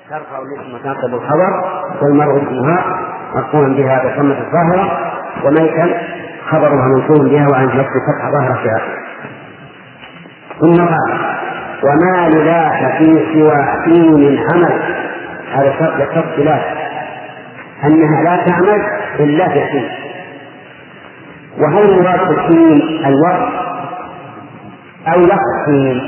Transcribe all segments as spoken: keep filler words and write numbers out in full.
ترفع الاسم وتنصب الخبر، والمرء اسمها مرفوعا بها بضمة الظاهرة، وميتا خبرها منصوب بها وعن نفس فتح ظاهرة في آخره. ثم قال: وما لله في سوى حين عمل. هذا شرط يقتضي لا أنها لا تعمل إلا في حين. وهل المراد بالحين الوقت أو لفظ حين؟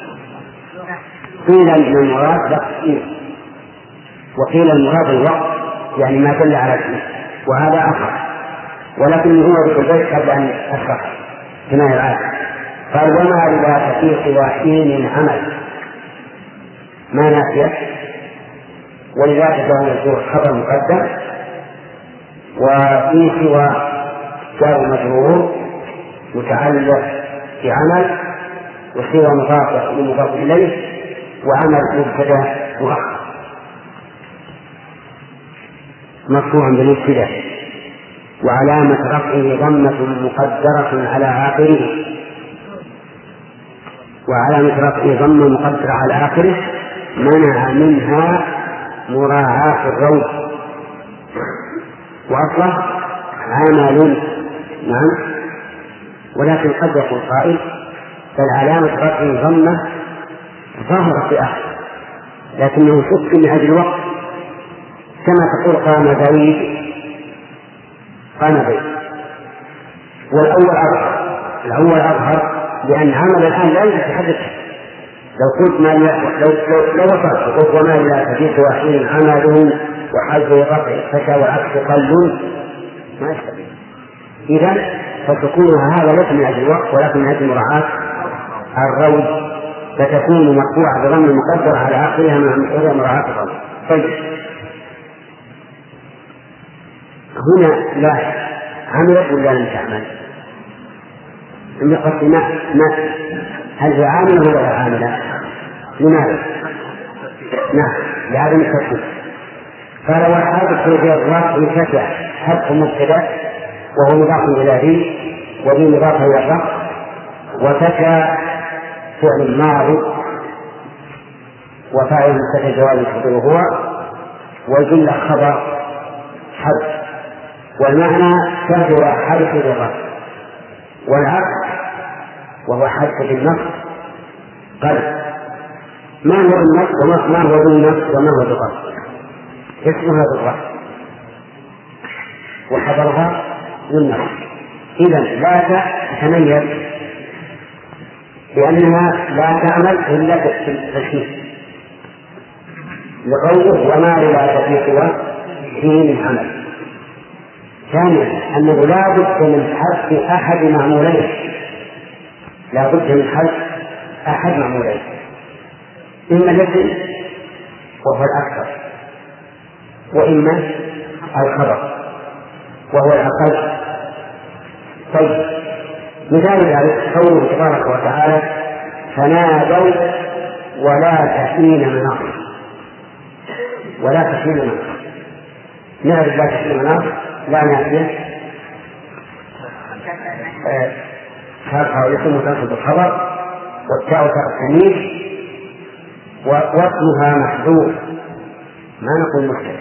قيل ان المراد لفظ حين، وقيل المراد الوقت يعني ما دل على الحين، وهذا أخر، ولكن هو بالبيت قبل أن أشرح كما الآية. قال: وما لله في سوى حين عمل، ما نافية، ولذلك فهو يصير خبر مقدم، وفي سوى جار مجرور متعلق بعمل، وسوى مضاف ومضاف إليه، وعمل مبتدأ مؤخر مرفوع بالابتداء، وعلامة رفعه ضمة مقدرة على آخره، وعلامة رفعه ضمة مقدرة على آخره منع منها مراعاة الروض، وأصله عمل. نعم. ولكن قد يقول قائل: بل علامة رفعه ضمة ظاهرة في آخره، لكنه شك من أجل الوقت، كما تقول قام زيد قام زيد، والأول أظهر الأول أظهر لأن عمل الآن لا يتحدث. لو قلت ما لو لو لو وصلت قلت وما لا تجد وحين عمله وحذف رفع فشى والعكس قل ما يستطيع. إذا فتكون هذا ليس من أجل الوقت ولكن من أجل مراعاة الروض، فتكون مرفوعة بضم المقدر على آخرها مع مراعاة الروض. طيب هنا لا عملت ولا لم تعمل؟ قصدي ما ما هل هي عاملة ولا لا عاملة؟ لماذا؟ نعم لعدم الترتيب. قال: والحادث في الرفع فتح حذف مبتدأ وهو مضاف إلى ذي، وذي مضاف إلى الرفع، وفتى فعل ماضي وفاعل مستتر جواب يقدره هو، والجملة خبر حذف، والمعنى كثر حذف بالرفع، والعكس وهو حذف بالنص قل. ما هو النص وما هو بالنص وما هو بالقصد؟ اسمها بالرفع وحضرها بالنص. إذا لا تتميز لأنها لا تعمل إلا في الحين، لقوله وما لا تفي سوى حين عمل. ثانيا أنه لا بد من حذف أحد معمولين، لا بد من حذف أحد معمولين، إما الاسم وهو الأكثر، وإما الخبر وهو الأقل. طيب مثال ذلك قوله تبارك وتعالى: فنادوا ولا تحين مناص. ولا تحين مناص نعرف لا تحين مناص لا نافية ترفع الاسم وتنصب الخبر، والتاء تاء التمييز، واسمها محذوف، ما نقول مختلف،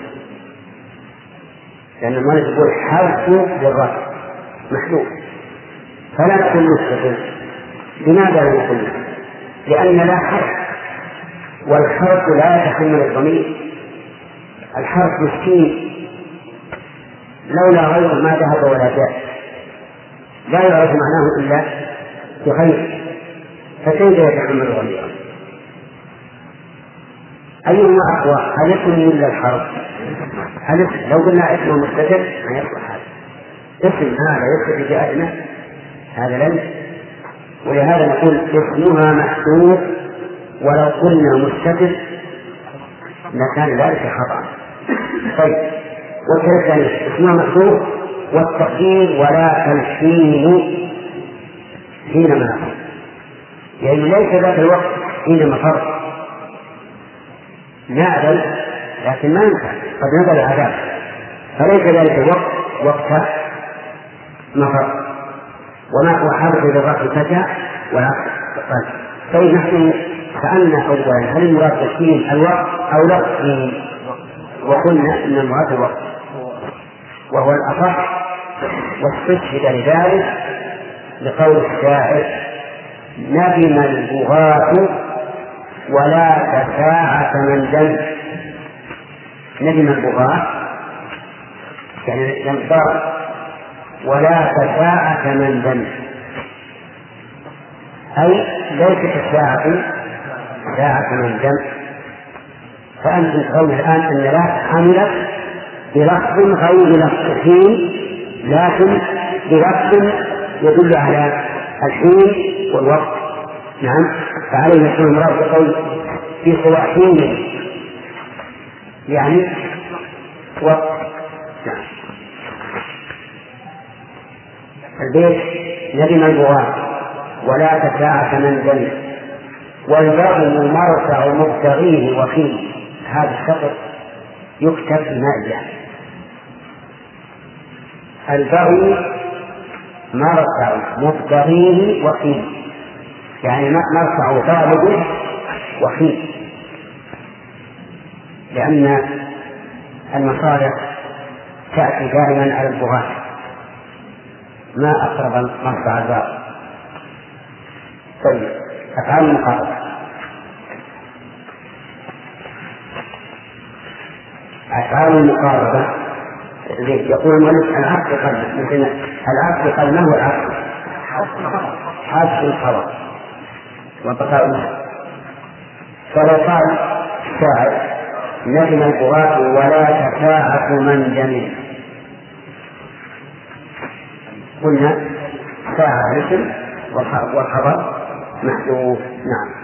لأن المؤلف يقول حذف للرفع محذوف، فلا نقول مستقل. لماذا لا نقول مستقل؟ لأن لا حرف، والحرف لا يتحمل الضمير. الحرف مسكين لولا غيره ما ذهب ولا جاء، لا يعرف معناه إلا بغيره، فكيف يتحمل الضمير؟ أيهما أقوى؟ هل اسم إلا الحرف؟ هل اسم لو قلنا اسمه مستتر ما يصلح هذا اسم، هذا يستتر بأدنى هذا لن، ولهذا نقول اسمها محذوف، ولو قلنا مستتر لكان ذلك خطأ. طيب والثالث اسمها محذوف، والتقدير ولا تنحين حينما نقول، يعني ليس ذات الوقت حينما فرق نعدل، لكن ما ينفع قد نزل العذاب، فليس ذلك الوقت وقت مفر. وما هو حادث للرفع فتى والعكس قل. طيب نحن فسألنا أولا هل المراد بالحين الوقت أو لا الحين؟ وقلنا إن المراد الوقت وهو الأصح، واستشهد لذلك لقول الشاعر: ندم البغاة ولا تساعة من دم. ندم البغاة يعني ينصر، ولا تساعة من دم، أي ليست الساعة ساعة من دم. فأنتم تقولون الآن أن لا حملت بلفظ غير لفظ حين، لكن بلفظ يدل على الحين والوقت. نعم، فعليه يكون المراد بقول في سواء حين يعني وقت. نعم. البيت: ندم البغاة ولا تساعة من دم، والبغي مرتع مبتغيه وخيم. هذا الشطر يكتب بماء الجهل. البغي مرتع مبتغيه وخيم، يعني مرتع طالب وخيم، لأن المصارع تأتي دائما على البغاة. ما أقرب مرتع الباب. طيب، أفعال المقاربة: أفعال المقاربة يقول المؤلف العقد قبل، مثل العقد قبل. ما هو العقد؟ حذف الخبر وبقاء النهي. فلو قال الشاعر: ندم البغاة ولا تساعة من دم، قلنا ساعة الاسم والخبر محذوف. نعم.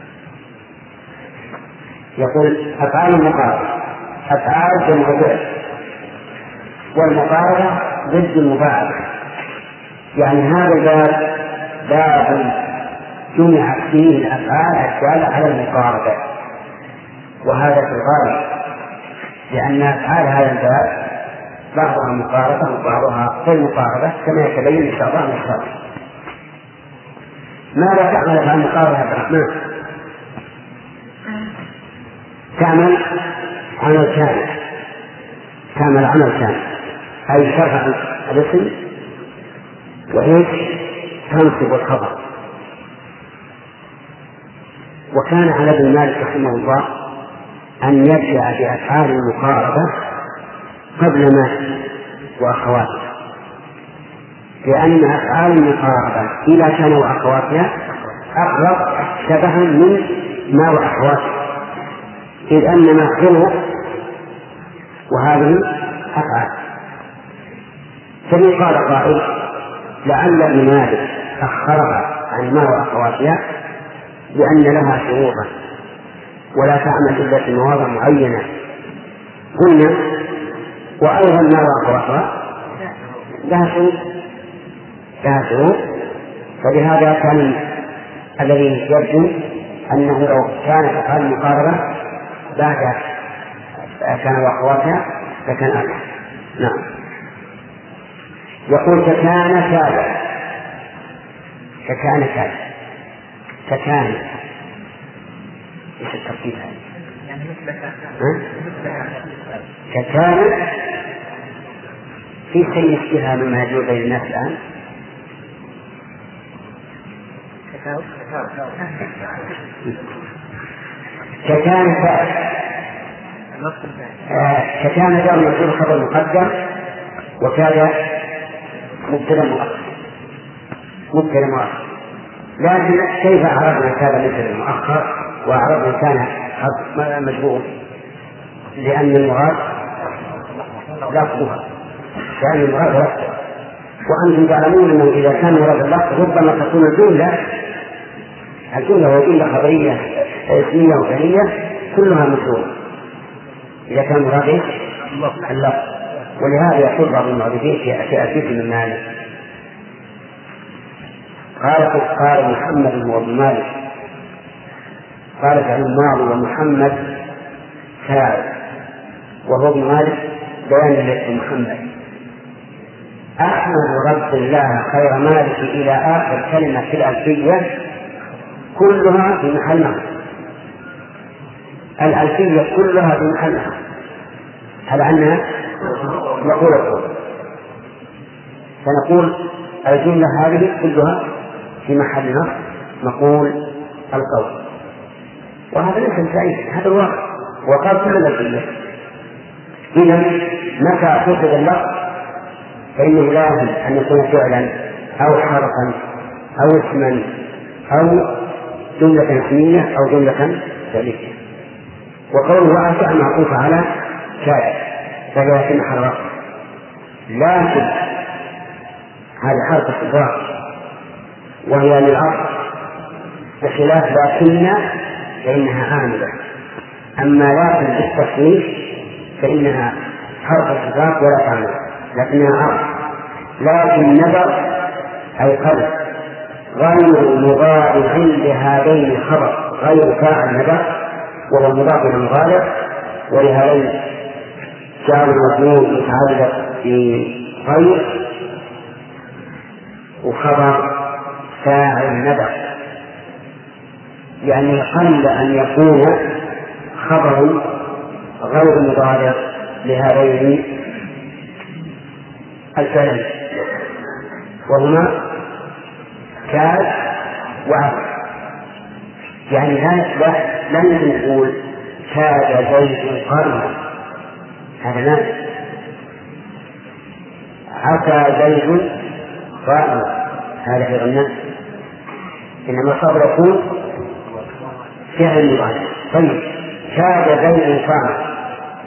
يقول أفعال المقاربة: أفعال جمع فعل، والمقاربة ضد المباعدة. يعني هذا الباب باب جمعت فيه الأفعال الدالة على المقاربة، وهذا في الغالب، لأن أفعال هذا الباب بعضها مقاربة وبعضها غير مقاربة، كما يتبين إن شاء الله من الشرح. ماذا تعمل أفعال المقاربة يا عبد الرحمن؟ تعمل عمل كامل، تعمل عمل كامل، أي ترفع الاسم وإيش تنصب الخبر. وكان على ابن مالك رحمه الله أن يبدأ بأفعال المقاربة قبل ما وأخواتها، لأن أفعال المقاربة إذا كانوا وأخواتها أقرب شبها من ما وأخواتها، إذ أن ما حروف وهذه أفعال. فمن قال قائل: لعل ابن مالك أخرها عن ما وأخواتها لأن لها شروطا ولا تعمل إلا في مواضع معينة. قلنا: وأيضا ما وأخواتها لها شروط، لها شروط. فلهذا كان الذي يرجو أنه لو كانت أفعال المقاربة بعد كان وأخواتها فكان أفعل. نعم. يقول: ككان كذا، ككان كذا، ككان. ايش الترتيب هذا؟ يعني مثل ككان في شيء يشبهها مما يجوز بين الناس الآن. ككان كذا، ككان جاء من يكون خبر مقدم، وكذا مبتدأ مؤخر، مبتدأ مؤخر. لكن كيف أعرفنا كذا مبتدأ مؤخر وأعرفنا كان مجبور؟ لأن المراد لفظها، لأن المراد لفظها. وأنتم تعلمون أنه إذا كان مراد اللفظ ربما تكون الجملة الجملة وجملة خبرية اسمية وفعلية كلها مشهورة إذا كان مراد اللفظ. ولهذا يقول بعض المعرفين في أسئلة من مالك: قال قال محمد وابن مالك، قال فعل الماضي ومحمد فاعل، وهو ابن مالك بيان لاسم محمد. أحمد رب الله خير مالك إلى آخر كلمة في الألفية كلها في محل نصب، الألفية كلها بمحلها على أنها نقول القول، فنقول الجملة هذه كلها في محل نصب نقول القول، وهذا ليس سعيد، هذا الواقع وقال كل الألفية. إذا متى قصد اللفظ فإنه لازم أن يكون فعلا أو حرفا أو اسما أو جملة اسمية أو جملة فعلية. وقوله واسع معطوف على شاذ فهي في محل رفع، لكن هذا حرف استدراك وهي للعرض، بخلاف لكن فإنها عاملة. أما لكن بالتصريف فإنها حرف استدراك ولا تعمل، لكنها عرض. لكن نبر أي قلب غير مضارع لهذين خبر، غير فاعل نبر وهو مضاف إلى المضارع، ولهذين جعل المضمون متعلق بغير وخبر فاعل نبر، يعني قل أن يكون خبر غير مضارع لهذين الفعلين وهما كاد وعبد. يعني لا لا يمكن نقول كاد زيد قائما، هذا لا. عسى زيد قائما، هذا غير الناس، إنما صار يكون فعل مضارع. طيب كاد زيد قائما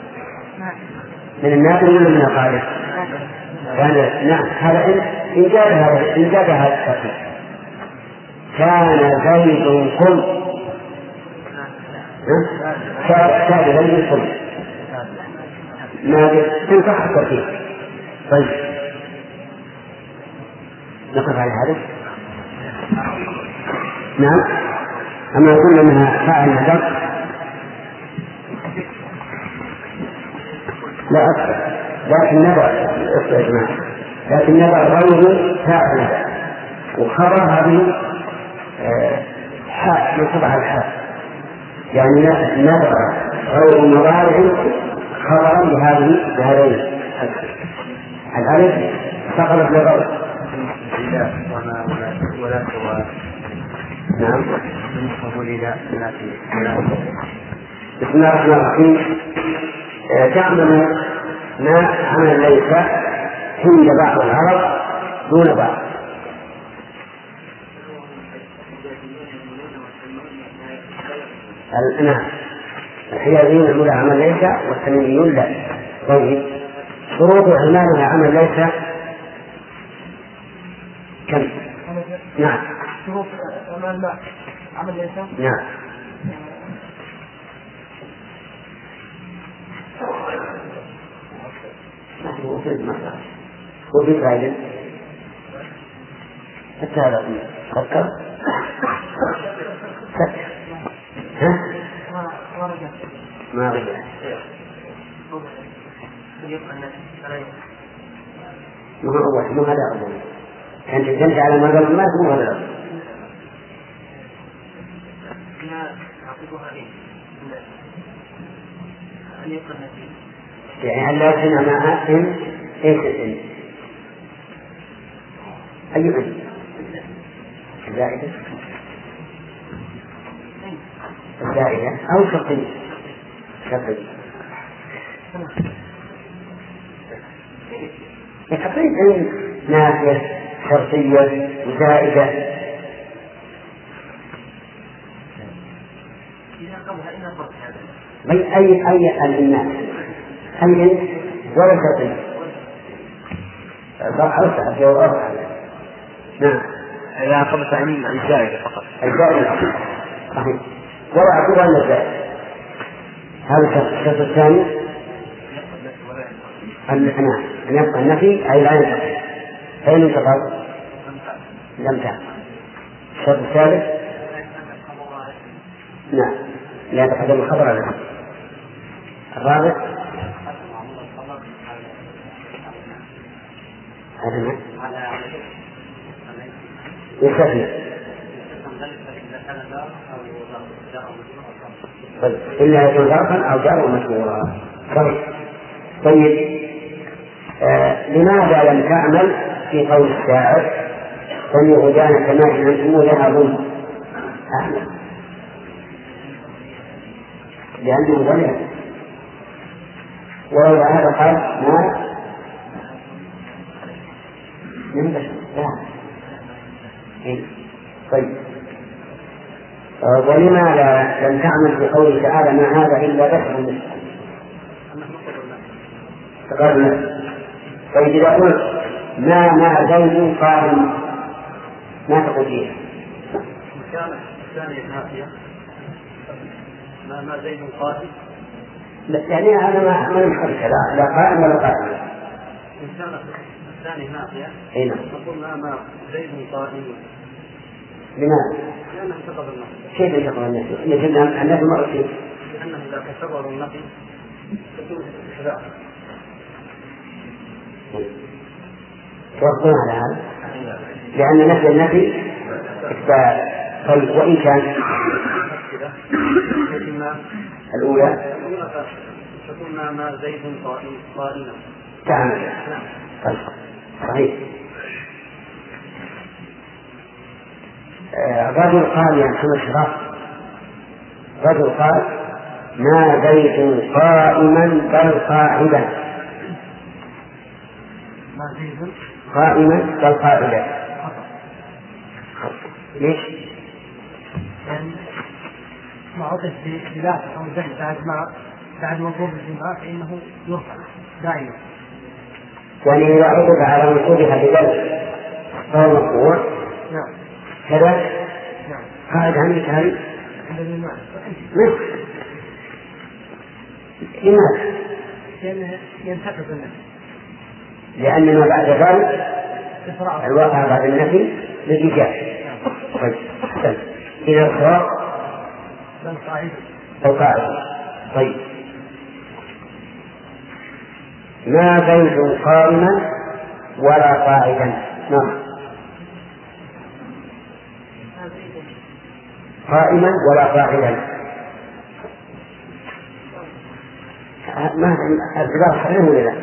من الناس ولا من القائل؟ كان نعم، هذا إن جاء هذا إن جاء هذا التقييد كان زيد قم، كان زيد قم ما تنصح التركيب. طيب نقف على هذا. نعم، أما قلنا أنها فاعل نذر لا أكثر، لكن نذر لكن نذر غير فاعل نذر، وخبر هذه حاء ينصب على الحاء، يعني نذر غير مضارع خبرا لهذه بهذين الألف سقطت لغير وما ولا سوى. نعم. لا بسم الله الرحمن الرحيم. تعمل ما عمل ليس عند بعض العرب دون بعض. نعم، الحياديين يقول عمل ليس والتميميون لا. طيب شروط إعمالها عمل ليس كم؟ نعم. شروط إعمال لا عمل ليس. نعم. وفي فائدة حتى هذا فكر فكر ها ما رجع مو أول مو هذا أول كان تجلس على ما قبل ما مو هذا أول يعني هل لا يمكن مع إن إيش الإن أي إن الزائدة الزائدة أو شرطية شرطية يحطين إن نافية شرطية زائدة أي أي أي الإناث أي إن ولا شرطية أوسع في أوسع. نعم. إذا خمس عين الزائدة فقط. الزائدة صحيح. ولا أعتبر أن الزائدة. هذا الشرط الثاني أن نعم أن يبقى النفي أي لا ينتقل. فإن انتقل لم تعمل. الشرط الثالث نعم لا يتقدم الخبر على النفي. الرابع هذا يستثنى طيب إلا يكون ظرفا أو جار ومجرورا. طيب طيب آه لماذا لم تعمل في قول الشاعر سمي غدانا كما أنتم لها ظلم؟ أعمل لأنه ظلم، ولولا هذا قال ما ينبغي. طيب ولماذا لم تعمل في قوله تعالى ما هذا إلا بشر مثلكم؟ تقرنا. طيب إذا قلت ما مع زيد قائم ما تقول فيها؟ الثانية نافية ما ما زيد قائم. لا يعني أنا ما ما يمكنك لا لا قائم ولا قائم. إن كانت الثانية نافية أين؟ نقول ما ما زيد قائم. لماذا؟ لأنه انتقض النفي. كيف انتقض النفي؟ يجب أن النفي مرتين. لأنه إذا تكرر النفي تكون إثبات. توقفون على هذا لأن نفي النفي إثبات. طيب وإن كان الأولى تكون ما ما زيد قائما تعمل. طيب صحيح. رجل قال يعني كما شرف رجل قال ما زيد قائما بل قاعدا. ما زيد قائما بل قاعدا. ليش؟ يعني ما عطف بذات أو زيد بعد ما بعد وقوف الجماعة فإنه يرفع دائما. يعني إذا عطف على وقوفها بذات فهو مرفوع. نعم. كذا نعم. قاعد عندك هذه لماذا؟ لماذا؟ لأنه ينتقد النفي. لأن ما بعد ذلك الواقع بعد النفي للإيجاب. طيب إذا الصواب القاعدة. طيب ما زيد قائما ولا قاعدا. نعم قائما ولا قاعدا. ما الجواب صحيح ولا لا؟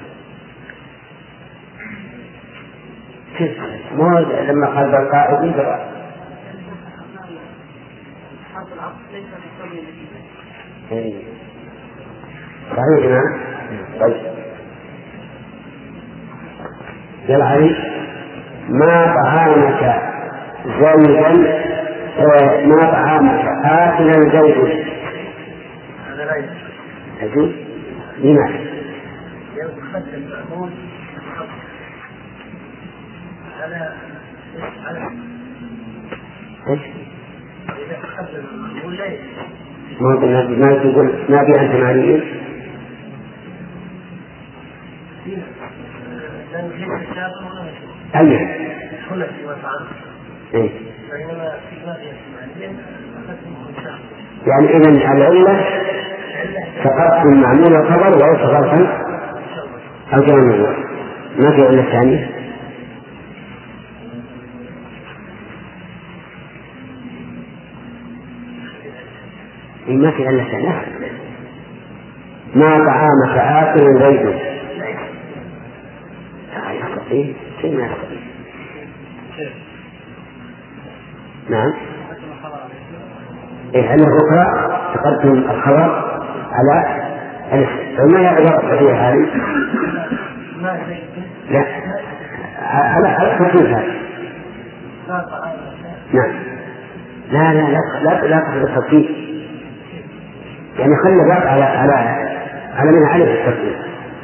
مو لما قال بالقائد يقرأ صحيح. نعم. طيب يا علي ما طعامك زيدا ما طعامك آكلا زيد. هذا لا يجوز. لماذا؟ يخدم المأمون على على ايش؟ إذا خدم المأمون لا ما ما تقول ما بي أنت معليين؟ لأن في كتاب ولا أي هنا في وفعل. إيه؟ بينما في ما في معليين أخذتم كتاب. يعني إذن العلة تقدم معمول الخبر وليس ظرفا أو جامعا. ما في علة ثانية. ما في علة ثانية. ما طعامك آكل زيد. لا يستطيع شيء ما يستطيع. نعم. إيه علة أخرى تقدم الخبر على الاسم فما يعبر فيها هذه. لا على على الخفيف هذا. نعم. لا لا لا لا لا تأخذ التخفيف يعني خلي بقى على على على من عليه التخفيف.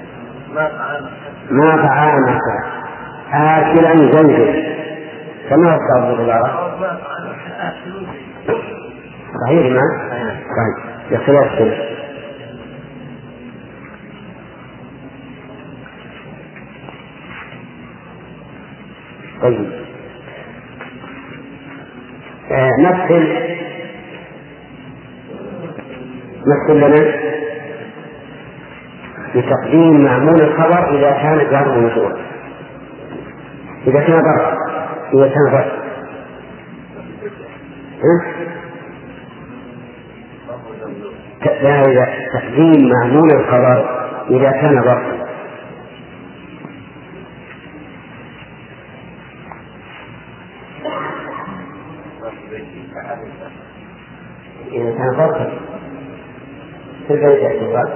ما طعامك آكلا زيد كما استوى العبارة صحيح. ما طيب يختلف كله. طيب آه مثل مثل لنا بتقديم معمول الخبر إذا كان جار ومجرور. إذا كان ضرب إذا كان ضرب جائز تقديم معمول القضاء إذا كان ظرفا. إذا كان ظرفا في البيت اعتبار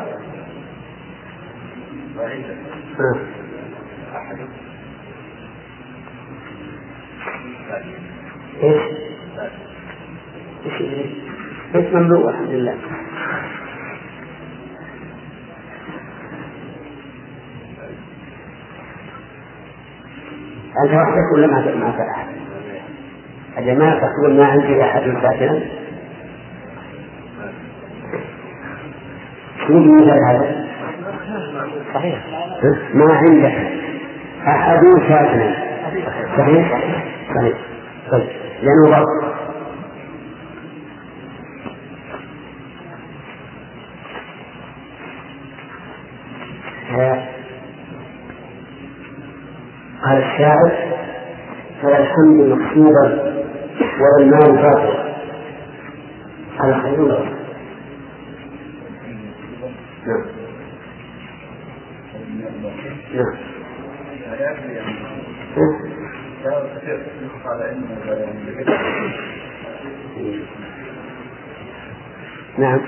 ايش؟ ايش ممنوع الحمد لله. أنت وحدك ولا معك أحد؟ الجماعة تقول ما عندي أحد ساكنا. شو مثال هذا؟ صحيح. ما عندك أحد ساكنا. صحيح؟ صحيح. طيب لأنه غلط. قال الشاعر: فلا الحمد مقصودا ولا المال باطلا. هذا خير الله. نعم نعم نعم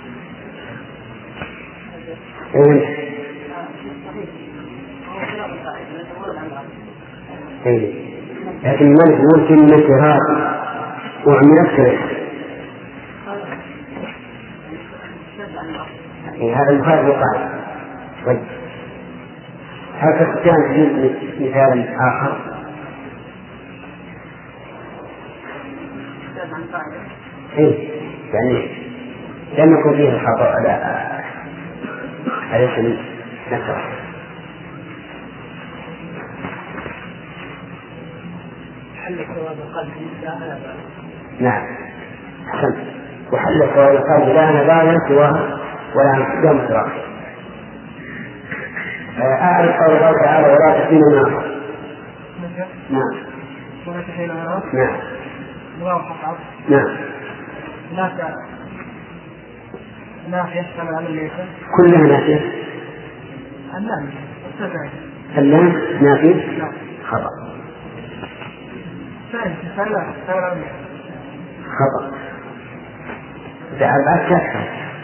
ايه لكن الملك يقول كلمة راضي وعملت كذا. هذا المخالف يقال. طيب هل تستطيع أن تجيب مثال آخر؟ إيه يعني لم يكن فيه الخطأ على أليس نكرة. حل ثواب القلب لا أنا بالا. نعم أحسنت. وحل ثواب القلب لا أنا بالا سواها ولا عن يوم الآخر. أعرف قول الله تعالى: ولا تحين النار. نعم ولا تحين النار. نعم نعم. نعم هناك ناحية تشتمل على الليسة كلها نافية. اللام اللام نافية. خطأ. خطأ. بأربعة كسر.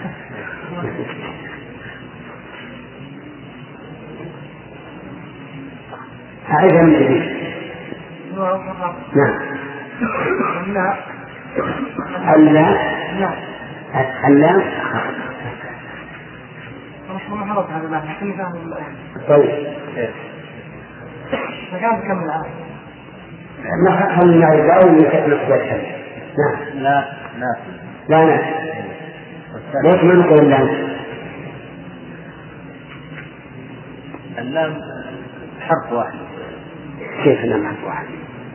أعيدها من جديد. نعم. اللام اللام طيب فكان تكمل الآن. ما خلنا نعيد الأول نقبل الحديث. نعم. لا لا لا لا ليش ما نقول اللام؟ اللام حرف واحد. كيف اللام حرف واحد؟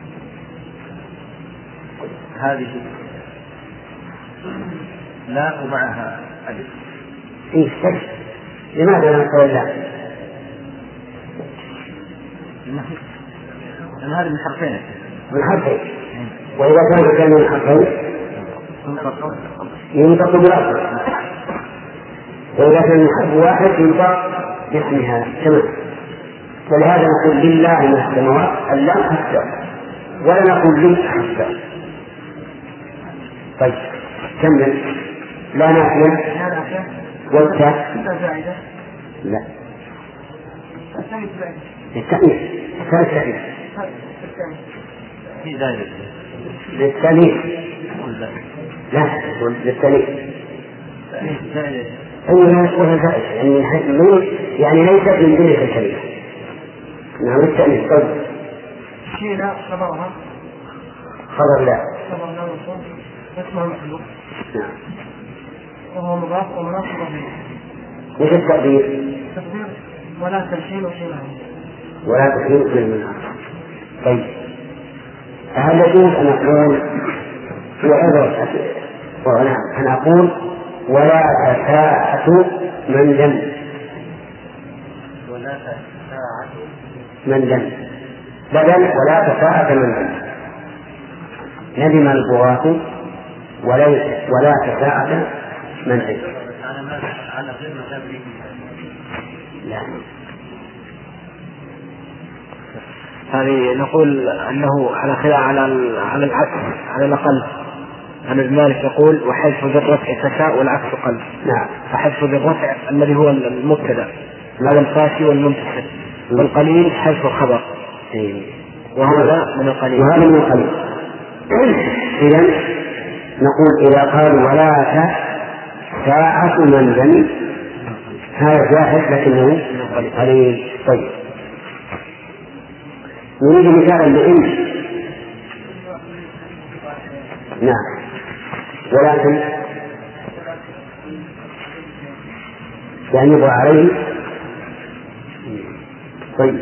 هذه لا ومعها ألف. إيه سكت. لماذا لا نقول اللام؟ لأن هذه من حرفين. من حرفين. وإذا كان كان من حرفين ينطق بالأصل، وإذا كان من حرف واحد ينطق باسمها تمام. ولهذا نقول لله من السماوات اللام حتى، ولا نقول لي حتى. طيب كمل. لا نافية والتاء لا التأنيث التأنيث في ذلك للتأنيث لا للتأنيث أيها وهي زائدة يعني يعني ليست من ذلك الكلمة. نعم التأنيث. طيب شينا خبرها خبر لا خبرنا وصول اسمه محلوق. نعم. وهو مضاف ومناصب به. وش التقدير؟ التقدير ولا تلحين وحينه ولا تحين من المناصب. طيب هل يجوز أن أقول في عذر أن أقول ولا تساعة من دم ولا تساعة من دم بدل ولا تساعة من دم ندم البغاة وليس ولا تساعة من دم. على غير مذهب لا. هذه نقول أنه على خلاف على على العكس على الأقل. أن ابن مالك يقول وحذف بالرفع تشاء والعكس قل. نعم. فحذف بالرفع الذي هو المبتدأ على الفاشي والمنتشر، والقليل حذف الخبر، وهذا من القليل. وهذا من القليل. إذن نقول إذا قالوا ولا ساعة منزل هذا جاهز لكنه قليل. طيب نريد مثالا لإن. نعم. ولكن يعنيب عليه. طيب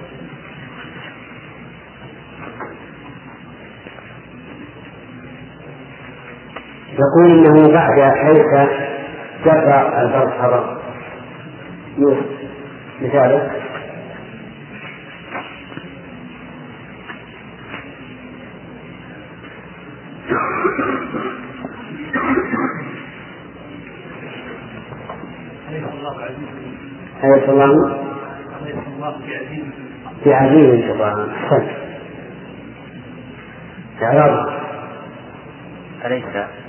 يقول إنه بعد ليس جرى البرد حرام يوسف مثاله أليس الله بعزيز طبعا. حسن إعراب أليس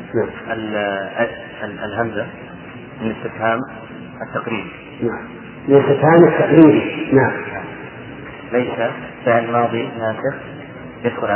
الهمزة من استفهام التقريب. نعم من استفهام التقريب. نعم. ليس فعل ماضي ناسخ يدخل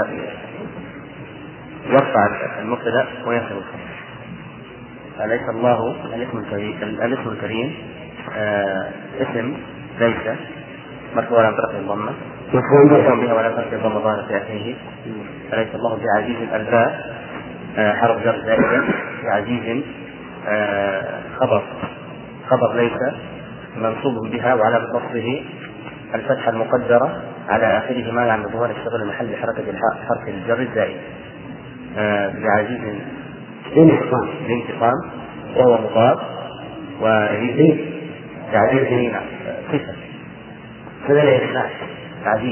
يرفع المبتدأ وينصب الخبر. أليس الله الاسم الكريم الاسم الكريم آه اسم ليس مرفوع على طرف الضمة مرفوع بها ولا طرف الضمة ظاهرة في آخره. أليس الله بعزيز الباء آه حرف جر زائدة بعزيز آه خبر خبر ليس منصوب بها وعلى نصبه الفتحة المقدرة على آخره ما عن ظهور الشغل محل حركة حرف الجر الزائد آه بعزيز الانتقام وهو مضاف وعزيز بعزيز صفة هذا لا يخاف عزيز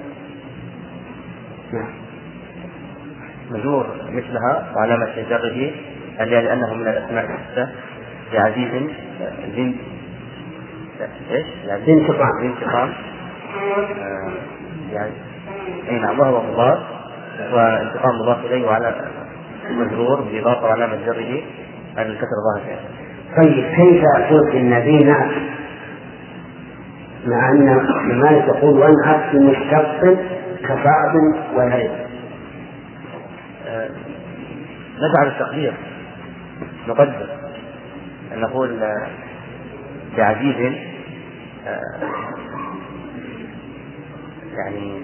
مجرور مثلها وعلامة جره لأنه من الأسماء الستة بعزيز ذي ايش؟ ذي انتقام ذي انتقام يعني اي نعم وهو مضاف وانتقام مضاف اليه وعلى مجرور بإضافة وعلامة جره الكسر ظاهر. طيب كيف أقول إن ذي نعت مع أن مالك يقول وانعت بمشتق كصعب وليل؟ أه نجعل التقدير نقدر أن نقول بعزيز أه يعني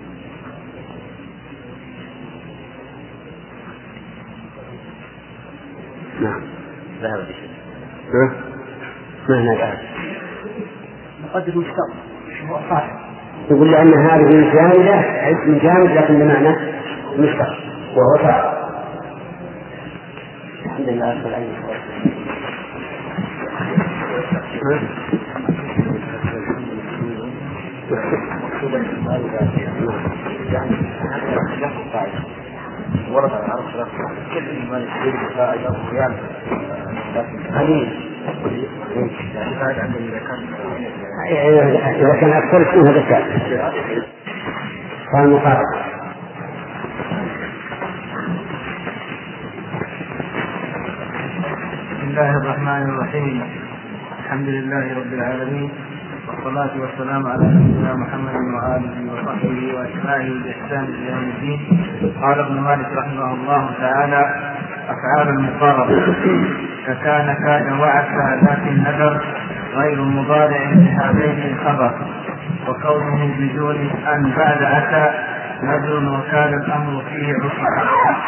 نعم ذهب بشيء ما نجعل نقدر مشتق هو صاحب يقول لأن هذه جامدة اسم جامد لكن بمعنى مشتق وهو صعب. الحمد لله رب العالمين. ورد على العرش رفع كل ما يصير بفائدة وقيام قليل يعني بعد عن إذا كان إذا كان أكثر يكون هذا الشيء قال مقابل. بسم الله الرحمن الرحيم. الحمد لله رب العالمين والصلاة والسلام على سيدنا محمد وآله وصحبه وأتباعه بإحسان إلى يوم الدين. قال ابن مالك رحمه الله تعالى: أفعال المقاربة فكان كان وعسى ذات النذر غير مضارع بهذين الخبر، وكونه بدون أن بعد أتى نذر وكان الأمر فيه عسى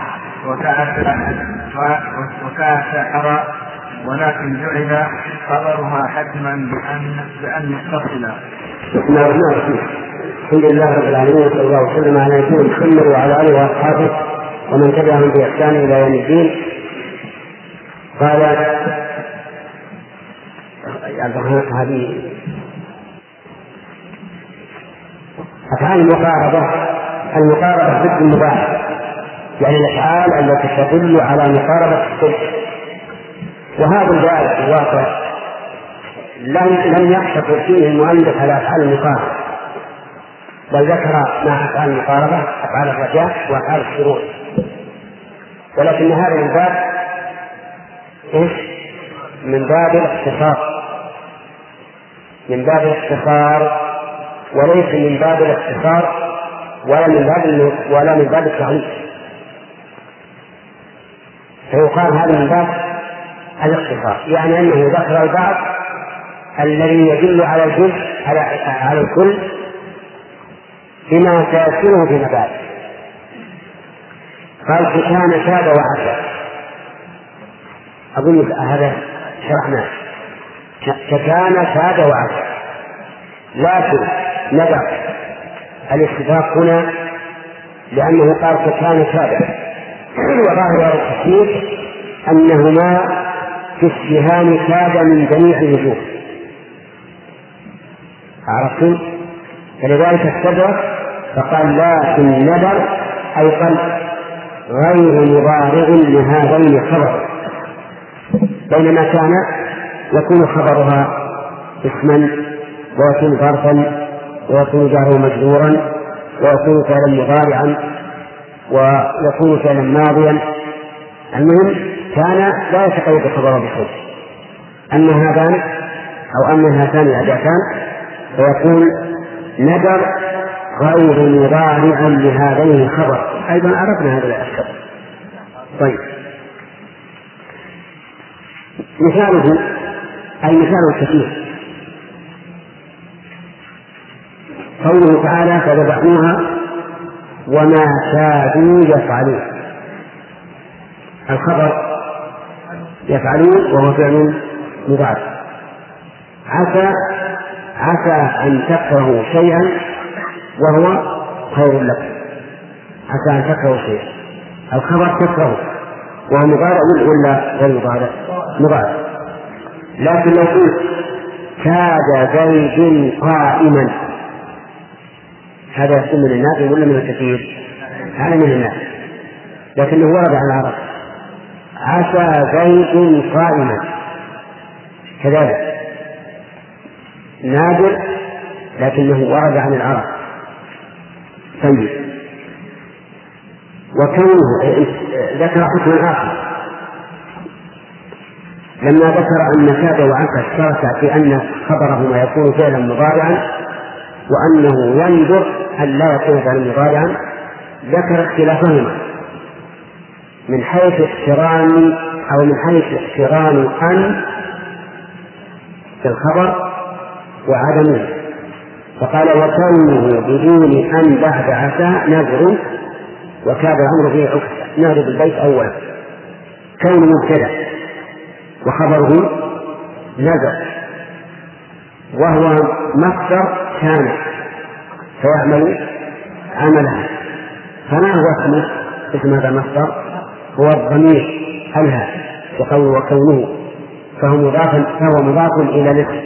وكأس حرى، ولكن جعل خبرها حتما بأن بأن يتصلا. بسم الله الرحمن الرحيم. الحمد لله رب العالمين صلى الله وسلم على نبينا محمد وعلى آله وأصحابه ومن تبعهم بإحسان إلى يوم الدين. قال هذه أفعال المقاربة. المقاربة ضد المباح، يعني الأفعال التي تدل على مقاربة الصلح. وهذا الباب في الواقع لم يقتصر فيه المؤلف على أفعال المقاربة، بل ذكر مع أفعال المقاربة أفعال الرجاء وأفعال الشروط، ولكن هذا من باب إيش؟ من باب الاختصار، من باب الاختصار وليس من باب الاختصار ولا من باب ولا من باب التعريف، فيقال هذا من باب الاختصار، يعني أنه ذكر البعض الذي يدل على الجزء على على الكل بما سيذكره فيما بعد. قال فكان كاد وعسى، أظن هذا شرحناه، فكان كاد وعسى، لكن ندع الاستفاق هنا لأنه قال فكان كاد، وظاهر التحقيق أنهما في اشتهام كاد من جميع الوجوه، عرفتم؟ فلذلك استدرك فقال لكن ندر أي قلب غير مضارع لهذين الخبر، بينما كان يكون خبرها اسما ويكون ظرفا ويكون جاره مجرورا ويكون فعلا مضارعا ويكون فعلا ماضيا. المهم كان لا يتقيد خبره بشيء، أما هذان أو أما هاتان الأداتان فيكون ندر غير مضارع لهذين الخبر، أيضا عرفنا هذا الأشكال. طيب مثاله أي مثال كثير قوله تعالى فذبحوها وما كادوا يفعلون، الخبر يفعلون وهو فعل مضارع. عسى عسى أن تكرهوا شيئا وهو خير لكم، عسى أن تكرهوا شيئا، الخبر تكرهه وهو مضارع ولا غير مضارع؟ مضارع. لكن لو قلت كاد زيد قائما، هذا يكون من الناس ولا من الكثير؟ هذا من الناس، لكنه ورد على العرب عسى زيد قائما، كذلك نادر لكنه ورد عن العرب. طيب وكونه ذكر حكما آخر لما ذكر أن كاد وعسى اشترك في أن خبرهما يكون فعلا مضارعا وأنه ينظر أن لا يكون فعلا مضارعا، ذكر اختلافهما من حيث اقتران أو من حيث اقتران أن في الخبر وعدمه، فقال وكونه بدون أن بعد عسى نذر وكاد الأمر فيه عكس. نهر بالبيت أولا كون مبتدأ وخبره نذر وهو مصدر كان فيعمل عملها، فما هو اسمه؟ اسم هذا المصدر هو الضمير ألها وقوله وكونه، فهو مضاف فهو مضاف إلى الاسم،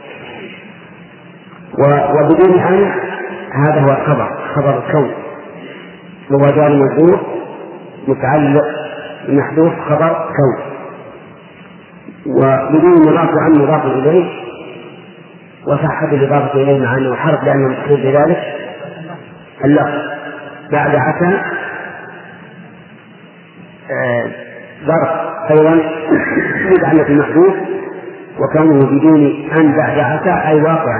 وبدون أن هذا هو الخبر، خبر الكون وهو جار مجرور متعلق محذوف خبر كون، وبدون مضاف عن مضاف إليه وصحت الإضافة إليه مع أنه حرف لأنه مقصود بذلك اللفظ بعد عسى ظرف أيضا متعلق المحذوف وكونه بدون أن بعد عسى أي واقعا،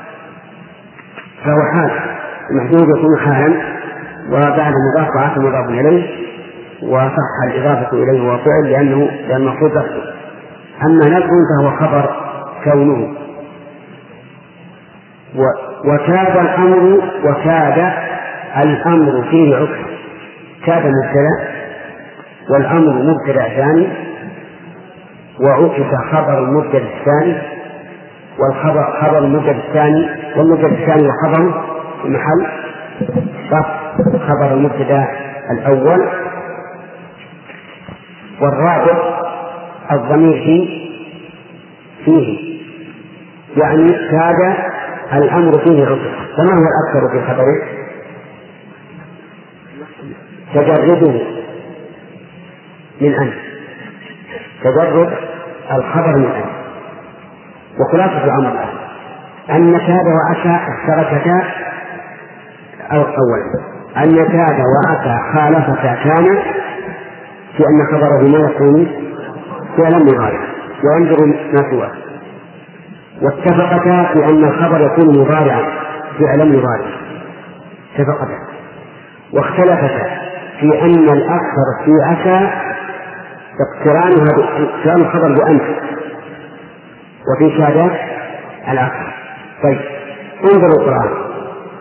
فهو حال المحذوف يكون حالا وبعد مضاف عسى مضاف إليه وصح الإضافة إليه وفعل لأنه لأن المقصود لفظه. أما نذر فهو خبر كونه. وكاد الأمر وكاد الأمر فيه عكس، كاد مبتدأ والأمر مبتدأ ثاني وعكس خبر المبتدأ الثاني والخبر خبر المبتدأ الثاني والمبتدأ الثاني وخبره في محل رفع خبر المبتدأ الأول. والرابع الضمير فيه فيه يعني كاد الأمر فيه عكس. فما هو الأكثر في خبره؟ تجرده من أن تجرد الخبر من أن. وخلاصة الأمر الآن أن كاد وأتى اشتركتا أو أولا أن كاد وأتى خالفتا كان في أن خبره ما يكون فعلا مضارعا وينظر ما سواه، واتفقتا في أن الخبر يكون مضارعا فعلا مضارعا اتفقتا، واختلفتا في أن الأكثر في أتى اقترانها اقتران الخبر بأنت، وفي كاد العكس. طيب انظروا القرآن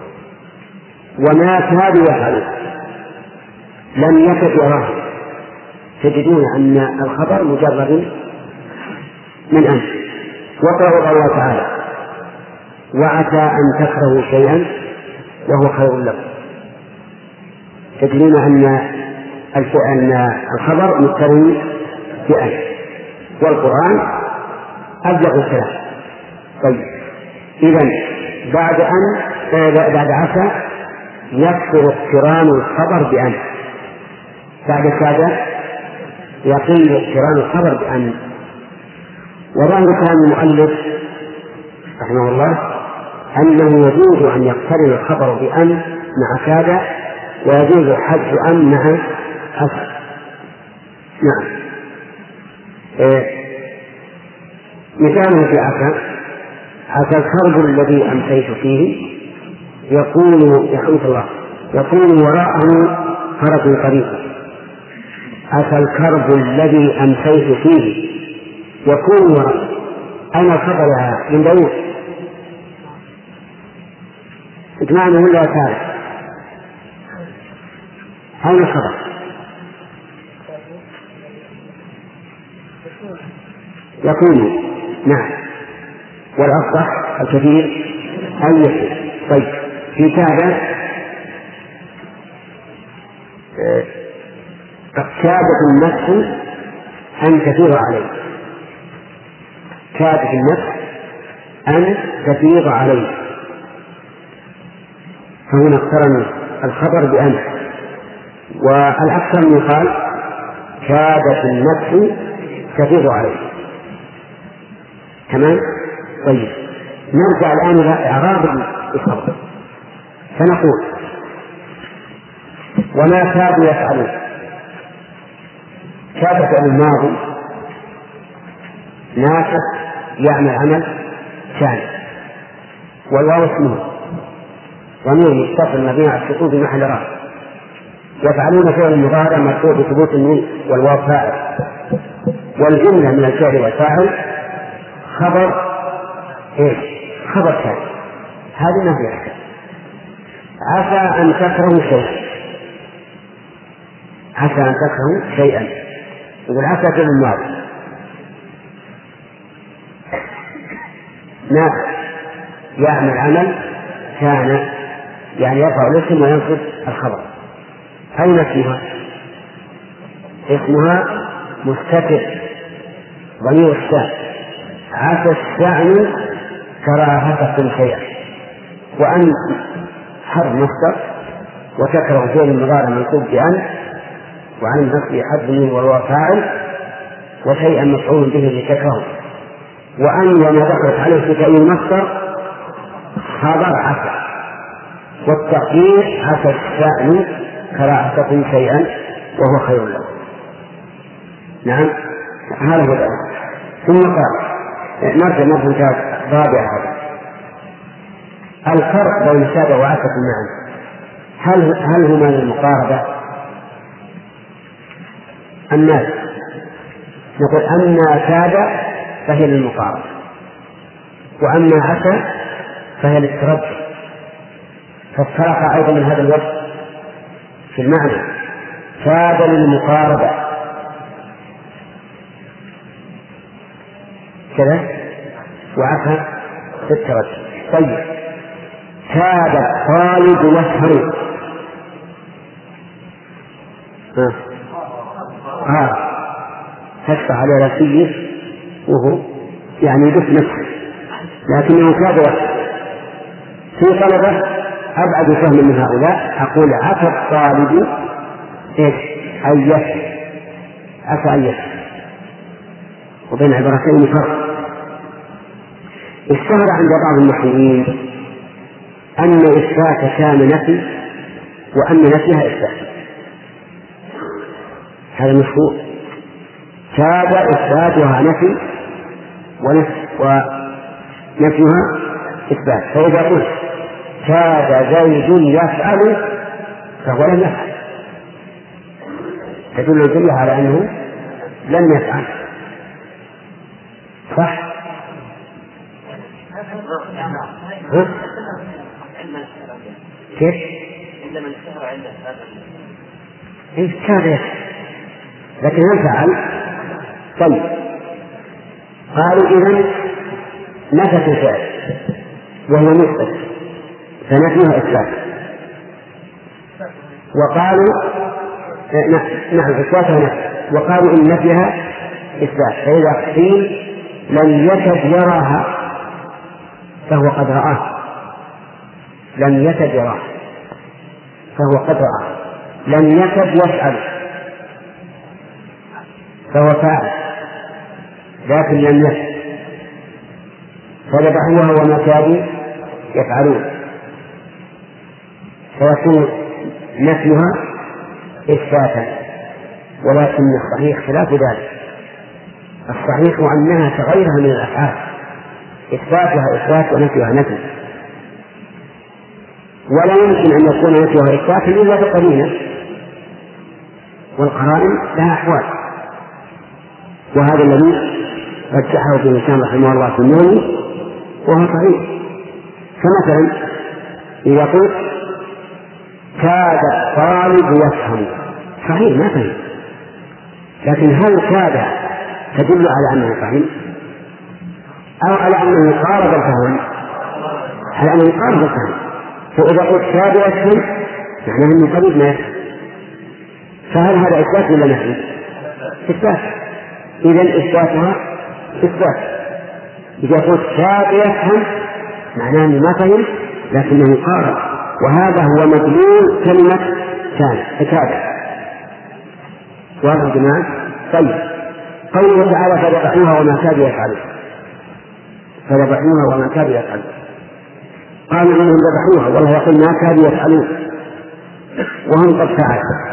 وما كادوا يفعلون لم يكد يراه، تجدون أن الخبر مجرد من أنت. واقرأوا قول الله تعالى وعسى أن تكرهوا شيئا وهو خير لكم، تجدون أن الخبر مقترن بأن، والقرآن أبلغ الكلام. طيب إذن بعد أن بعد عسى يكثر اقتران الخبر بأن، بعد كاد يقل اقتران الخبر بأن. وظاهر كلام المؤلف رحمه الله أنه يجوز أن يقترن الخبر بأن مع كاد، ويجوز حذف أن مع عسى. نعم. إيه مثاله في عسى: عسى الكرب الذي أمسيت فيه يكون يحمد الله يكون وراءه فرج قريب. عسى الكرب الذي أمسيت فيه يكون وراءه، أين الخبر يا من داود؟ اجمعنا ولا تعالى أين الخبر؟ يكون. نعم. والأصح الكثير أن يكون. طيب في كاد كادت النفس أن تفيض عليه، كادت النفس أن تفيض عليه، فهنا اقترن الخبر بأن. والأكثر من قال كادت النفس تفيض عليه. تمام. طيب نرجع الآن إلى إعراب الخبر فنقول وما كادوا يفعلون. كاد فعل الماضي ناسخ يعمل عمل ثاني، والواو اسمه ضمير متصل مبني على السكون في محل رفع. يفعلون فعل المضارع مرفوع بثبوت النون والواو فاعل، والجملة من الفعل والفاعل خبر ايش؟ خبر ثاني. هذه ما فيها حاجة. عسى أن تكرهوا شيئا، عسى أن تكرهوا شيئا، يقول عسى فعل الماضي ناس يعمل عمل كان، يعني يرفع الاسم وينصب الخبر. أين اسمها؟ اسمها مستتر ضمير الشأن. عسى الشأن كراهتكم شيئا، وأن حرف مصدر، وتكره فعل المضارع منصوب بأن، وعن النصب حرف من والواو فاعل، وشيئا مفعول به لتكره، وأن وما دخلت عليه في تأويل المصدر خبر عسى، والتقدير عسى الشأن كراهتكم شيئا وهو خير لكم. نعم هذا هو الأمر. ثم قال نرجع مرة رابعة هذا الفرق بين كاد وعسى معا، هل هل هما للمقاربة أم ماذا؟ نقول أما كاد فهي للمقاربة، وأما عسى فهي للترجي، فافترق أيضا من هذا الوجه في المعنى. كاد للمقاربة كذا، وعسى في الترجي. طيب كاد الطالب يسهر، ها ها تشفع على راسيه وهو يعني يدف نفسه، لكنه كاد يسهر. في طلبة أبعد فهم من هؤلاء، أقول عسى الطالب إيش أن يسهر، عسى أن يسهر، وبين عبارتين فرق. اشتهر عند بعض المحللين أن إثبات كان نفي وأن نفيها إثبات، هذا مشهور. كاد إثباتها نفي ونفيها إثبات. فإذا قلت كاد زيد يفعل فهو لم يفعل، تدل الجملة على أنه لم يفعل، صح؟ ها؟ كيف؟ عندما اشتهر عند هذا كاد يفعل لكن هل فعل؟ طيب قالوا إذن نفت الفعل وهو مثبت فنفيها إثبات، وقالوا نعم إثباتها نفي، وقالوا إن نفيها إثبات. فإذا قيل لم يكد يراها فهو قد رآه، لم يكد يراها فهو قد رآه، لم يكد يفعل فهو فاعل لكن لم يفعل، فذبحوها وما كادوا يفعلون، فيكون نفيها إثباتا. ولكن الصحيح خلاف ذلك، الصحيح أنها كغيرها من الأفعال، إثباتها إثبات ونفيها نفي، ولا يمكن أن يكون نفيها إثبات إلا بقرينة، والقرائن لها أحوال، وهذا الذي رجحه ابن هشام رحمه الله في النووي وهو صحيح. فمثلا إذا قلت كاد الطالب يفهم، صحيح ما فهم، لكن هل كاد تدل على أنه فهم أو على أنه قارب الفهم؟ على أنه قارب الفهم. فإذا قلت كاد يفهم معناه أنه قريب ما يفهم، فهل هذا إثبات ولا نفي؟ إثبات. إذن إثباتها إثبات. إذا قلت كاد يفهم معناه أنه ما فهم لكنه قارب، وهذا هو مدلول كلمة كان كاد. واضح يا جماعة؟ طيب قوله تعالى فذبحوها وما كادوا يفعلون، فذبحوها وما كادوا يفعلون، قالوا إنهم ذبحوها والله يقول ما كادوا يفعلون وهم قد فعلوا.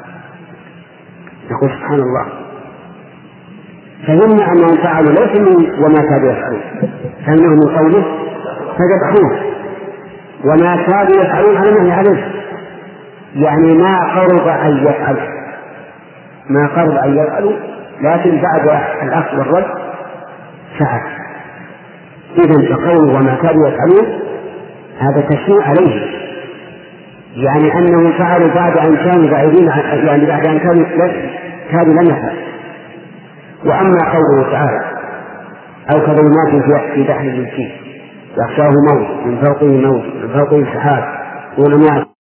نقول سبحان الله، فهمنا أنهم فعلوا ليس من وما كادوا يفعلون، فإنه من قوله فذبحوها وما كادوا يفعلون على ما يعلم، يعني ما قرب أن يفعلوا، ما قرب أن يفعلوا لكن بعد الأخذ والرد فعل. إذن فقوله وما كادوا يفعلون هذا تشنيع عليه، يعني أنهم فعلوا بعد أن كانوا بعيدين، يعني بعد أن كانوا كادوا لم يفعل. وأما قوله تعالى أو كظلمات في بحر الجيش يغشاه موج من فوقه موج من فوقه سحاب ظلمات